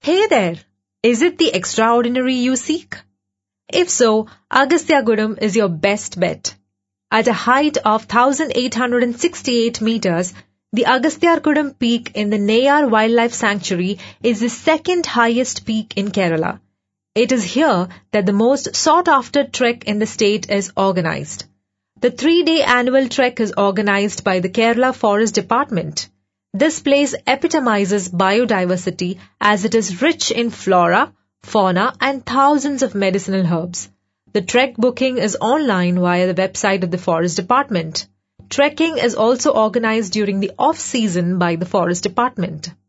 Hey there! Is it the extraordinary you seek? If so, Agasthyagudam is your best bet. At a height of 1,868 meters, the Agasthyarkudam peak in the Neyar Wildlife Sanctuary is the second highest peak in Kerala. It is here that the most sought-after trek in the state is organized. The 3-day annual trek is organized by the Kerala Forest Department. This place epitomizes biodiversity as it is rich in flora, fauna and thousands of medicinal herbs. The trek booking is online via the website of the Forest Department. Trekking is also organized during the off-season by the Forest Department.